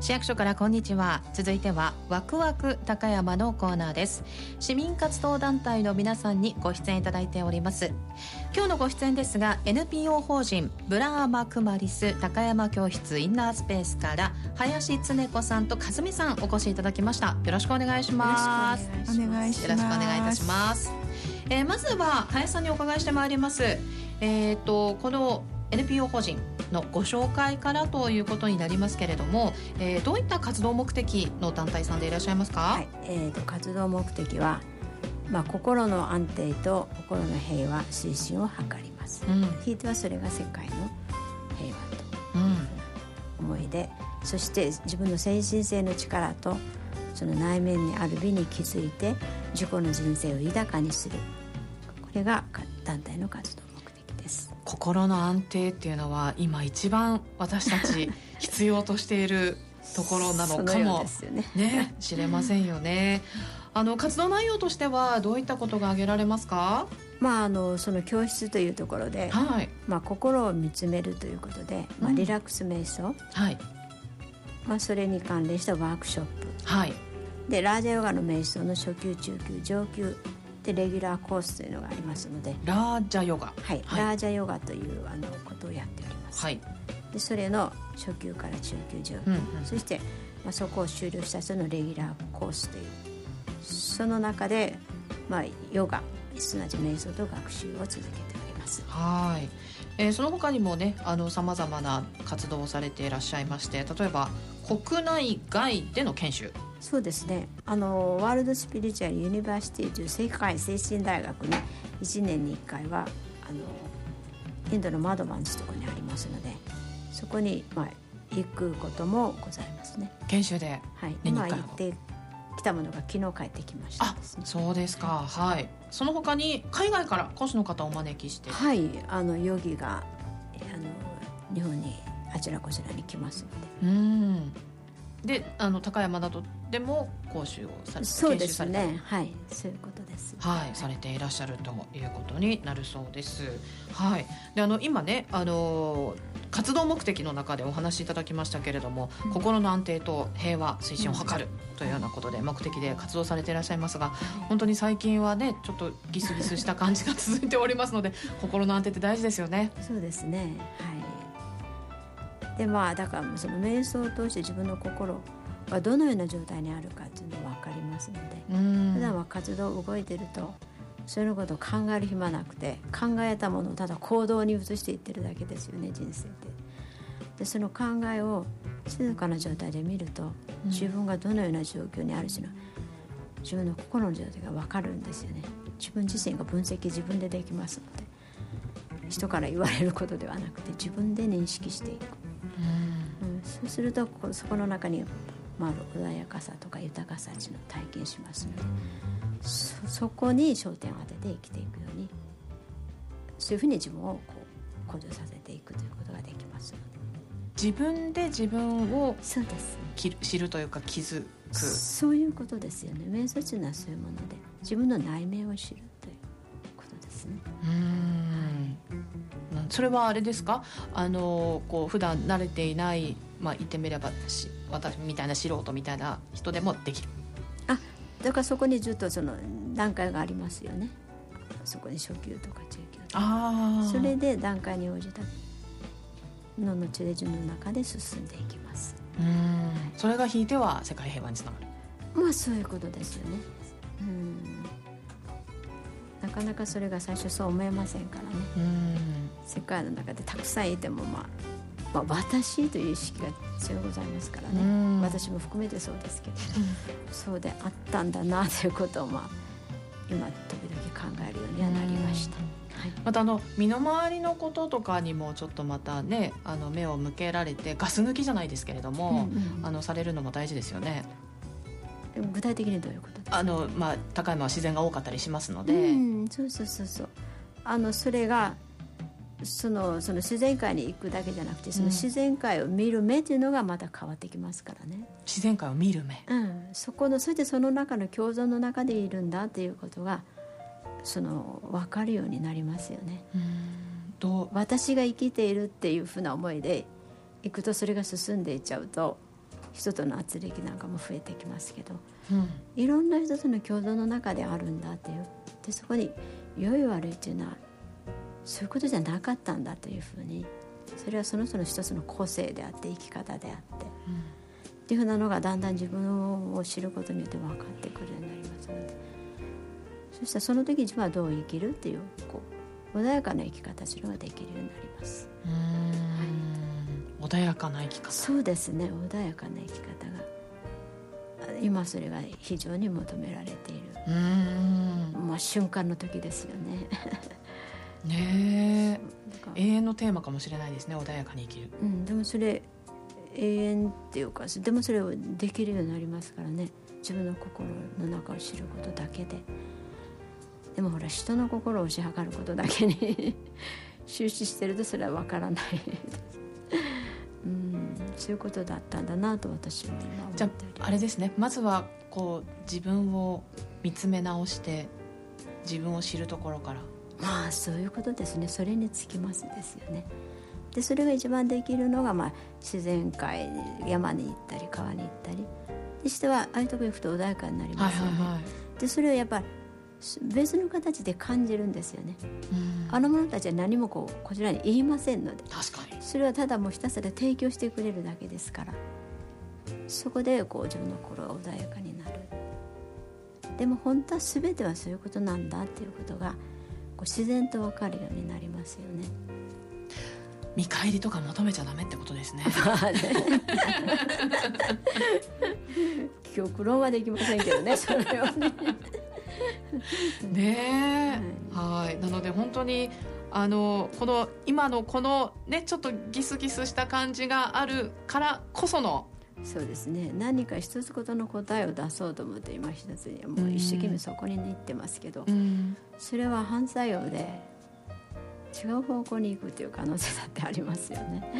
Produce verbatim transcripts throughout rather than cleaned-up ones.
市役所からこんにちは。続いてはワクワク高山のコーナーです。市民活動団体の皆さんにご出演いただいております。今日のご出演ですが エヌピーオー 法人ブラーマクマリス高山教室インナースペースから林恒子さんと和美さんお越しいただきました。よろしくお願いします。 よろしくお願いします。 よろしくお願いいたします。えー、まずは林さんにお伺いしてまいります。えーとこの エヌピーオー 法人のご紹介からということになりますけれども、えー、どういった活動目的の団体さんでいらっしゃいますか？ はい、えーと活動目的は、まあ、心の安定と心の平和推進を図ります、うん、ひいてはそれが世界の平和というふうな思いで、うん、そして自分の精神性の力とその内面にある美に気づいて自己の人生を豊かにする、これが団体の活動目的です。 心の安定っていうのは今一番私たち必要としているところなのかもね、ね知れませんよね。あの活動内容としてはどういったことが挙げられますか？ まあ、あのその教室というところで、はい、まあ、心を見つめるということで、まあ、リラックス瞑想、うん、はい、まあ、それに関連したワークショップ、はい、でラージャヨガの瞑想の初級中級上級でレギュラーコースというのがありますので、 ラージャヨガ、 はい、はい、ラージャヨガというあのことをやっております、はい、でそれの初級から中級上級、うんうん、そして、まあ、そこを修了した人のレギュラーコースという、その中で、まあ、ヨガすなわち瞑想と学習を続けております。 はい、えー、その他にもねさまざまな活動をされていらっしゃいまして、例えば国内外での研修。 そうですね、あのワールドスピリチュアルユニバーシティという世界精神大学にいちねんにいっかいはあのインドのマドマンズところにありますので、そこに、まあ、行くこともございますね。 研修で、 はい、今行ってきたものが昨日帰ってきましたです、ね、 あ、そうですか、はい、その他に海外から講師の方をお招きして、 はい、あのヨギがあの日本にあちらこちらに来ますので、 うんであの高山などでも講習をされて、 そうですね、はい、そういうことです、 はい、されていらっしゃるということになるそうです。はい、であの今ねあの活動目的の中でお話しいただきましたけれども、うん、心の安定と平和推進を図るというようなことで目的で活動されていらっしゃいますが、本当に最近はねちょっとギスギスした感じが続いておりますので心の安定って大事ですよね。 そうですね、はい。でまあ、だからその瞑想を通して自分の心はどのような状態にあるかっていうのが分かりますので、普段は活動動いてるとそういうことを考える暇なくて、考えたものをただ行動に移していってるだけですよね、人生って。でその考えを静かな状態で見ると、自分がどのような状況にあるしの自分の心の状態が分かるんですよね。自分自身が分析自分でできますので、人から言われることではなくて自分で認識していく。うんうん、そうするとそこの中に、まあ、穏やかさとか豊かさっていうのを体験しますので、 そ, そこに焦点を当てて生きていくように、そういうふうに自分をこう向上させていくということができますので、 自分で自分をそうです、ね、 知るというか気づく、 そういうことですよね。瞑想というのはそういうもので、自分の内面を知るということですね。 うーん、それはあれですか、あのこう普段慣れていない、まあ、言ってみればし私みたいな素人みたいな人でもできる。 あ、だからそこにずっとその段階がありますよね。そこに初級とか中級とか、あ、それで段階に応じたののチレジュの中で進んでいきます。 うーん、はい、それがひいては世界平和につながる。 まあそういうことですよね。うん、なかなかそれが最初そう思えませんからね。うん、世界の中でたくさんいても、まあ、まあ私という意識が強いございますからね。私も含めてそうですけど、うん、そうであったんだなということを、まあ、今時々考えるようにはなりました。はい、 またあの身の回りのこととかにもちょっとまたね、あの目を向けられてガス抜きじゃないですけれども、うんうん、あのされるのも大事ですよね。 具体的にどういうことですか？ あの、まあ、高山は自然が多かったりしますので、 うん、そうそうそうそう、あのそれがその、その自然界に行くだけじゃなくて、その自然界を見る目というのがまた変わってきますからね。 自然界を見る目、 うん、そこのそしてその中の共存の中でいるんだということがその分かるようになりますよね。うん、どう私が生きているっていうふうな思いでいくと、それが進んでいっちゃうと人との圧力なんかも増えてきますけど、 うん、 いろんな人との共同の中であるんだっていう。でそこに良い悪いっていうのはそういうことじゃなかったんだというふうに、それはその人の一つの個性であって生き方であって、うん、っていうふうなのがだんだん自分を知ることによって分かってくるようになりますので、そしたらその時自分はどう生きるっていう、こう穏やかな生き方するのができるようになります。 うーん、はい、穏やかな生き方。 そうですね、穏やかな生き方が今それが非常に求められている、 うーん、 まあ、瞬間の時ですよね。 ねえ、永遠のテーマかもしれないですね、穏やかに生きる、 うん、でもそれ永遠っていうか、でもそれをできるようになりますからね、自分の心の中を知ることだけで。でもほら人の心を推し量ることだけに終始してるとそれは分からないうん、そういうことだったんだなと私も今思っております。 じゃああれですね、まずはこう自分を見つめ直して自分を知るところから。 まあそういうことですね、それにつきますですよね。でそれが一番できるのが、まあ、自然界、山に行ったり川に行ったりでしては、ああいうところに行くと穏やかになりますよね、はいはいはい、でそれをやっぱり別の形で感じるんですよね。あの者たちは何もこうこちらに言いませんので、 確かにそれはただもうひたすら提供してくれるだけですから、そこでこう自分の心が穏やかになる。でも本当は全てはそういうことなんだっていうことがこう自然と分かるようになりますよね。 見返りとか求めちゃダメってことですね。 極論はできませんけどね、それはね。 ねえ、はい、はい、なので本当にあのこの今のこのねちょっとギスギスした感じがあるからこその、 そうですね、何か一つことの答えを出そうと思って今一つにもう一生懸命そこに行ってますけど、うん、それは反作用で違う方向に行くという可能性だってありますよね。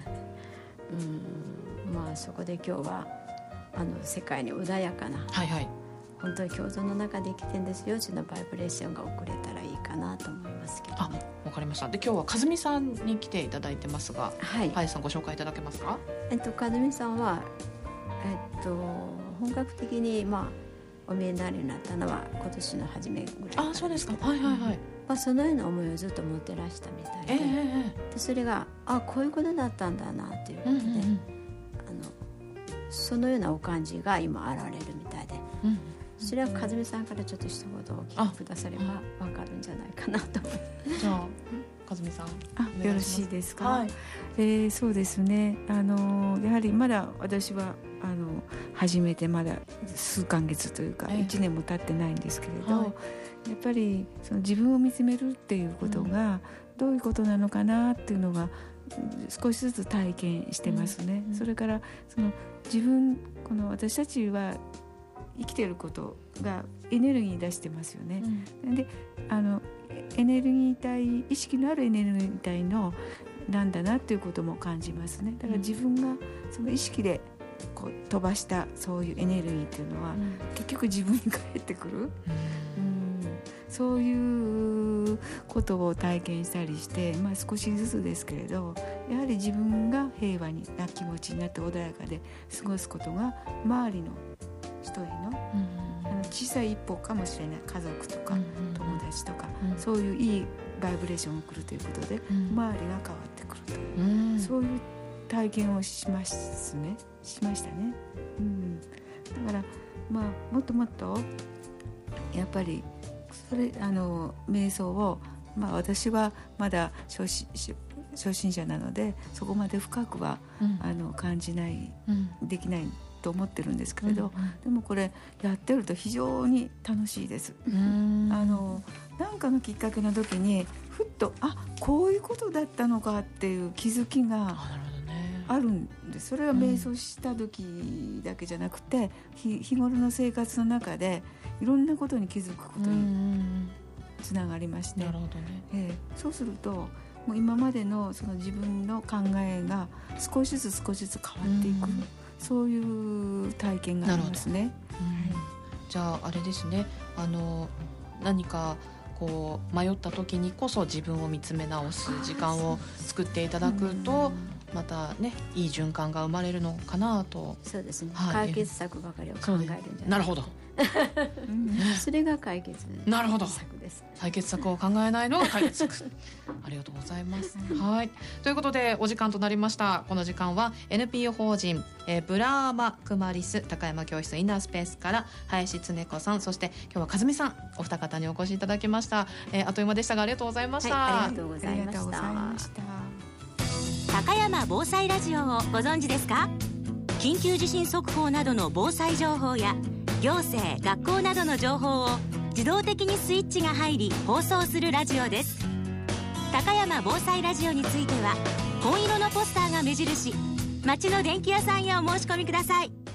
うん、まあそこで今日はあの世界に穏やかな、 はいはい、 本当に共存の中で生きてるんですよっていうのバイブレーションが送れたらいいかなと思いますけど、ね、 あ、わかりました。で今日は和美さんに来ていただいてますが、はい、林さんご紹介いただけますか。 えっと、和美さんは、えっと、本格的に、まあ、お見えになるようになったのは今年の初めぐらいから。 あ、そうですか。はいはいはい、 まあ、そのような思いをずっと持ってらしたみたいで、えー、でそれがあこういうことだったんだなということで、うんうんうん、あのそのようなお感じが今現れるみたいで、うん、それは和美さんからちょっと一言お聞きくだされば分かるんじゃないかなと思います。 じゃあ和美さんあよろしいですか。 はい、 えー、そうですね、あのやはりまだ私はあの始めてまだ数ヶ月というかいちねんも経ってないんですけれど、はい、やっぱりその自分を見つめるっていうことがどういうことなのかなっていうのが少しずつ体験してますね、うんうん、それからその自分この私たちは生きていることがエネルギー出してますよね、うん、であのエネルギー体、意識のあるエネルギー体のなんだなっていうことも感じますね。だから自分がその意識でこう飛ばしたそういうエネルギーっていうのは、うん、結局自分に返ってくる、うんうん、そういうことを体験したりして、まあ、少しずつですけれどやはり自分が平和な気持ちになって穏やかで過ごすことが周りの人への、うん、あの小さい一歩かもしれない家族とか、うん、友達とか、うん、そういういいバイブレーションを送るということで、うん、周りが変わってくるという、うん、そういう体験をしますねしましたね、うん、だからまあもっともっとやっぱりそれあの瞑想を、まあ、私はまだ初心、初心者なのでそこまで深くは、うん、あの感じない、うん、できないと思ってるんですけれど、うんうん、でもこれやってると非常に楽しいです。あのなんかのきっかけの時にふっとあこういうことだったのかっていう気づきがあるんです。それは瞑想した時だけじゃなくて、うん、日頃の生活の中でいろんなことに気づくことにつながりまして、 なるほどね、 えー、そうするともう今まで の, その自分の考えが少しずつ少しずつ変わっていく、うん、そういう体験がありますね、うんはい、 じゃああれですね、あの何かこう迷った時にこそ自分を見つめ直す時間を作っていただくとまたねいい循環が生まれるのかなと。 そうですね、 はい、 解決策ばかりを考えるんじゃない。 なるほどそれが解決策なるほどです。 解決策を考えないのが解決策ありがとうございます、はい、ということでお時間となりました。この時間は エヌピーオー 法人、えー、ブラーマクマリス高山教室インナースペースから林恒子さん、そして今日は和美さん、お二方にお越しいただきました、えー、あっという間でしたがありがとうございました、 はい、ありがとうございました。 高山防災ラジオをご存知ですか？緊急地震速報などの防災情報や行政・学校などの情報を自動的にスイッチが入り放送するラジオです。高山防災ラジオについては紺色のポスターが目印、町の電気屋さんへお申し込みください。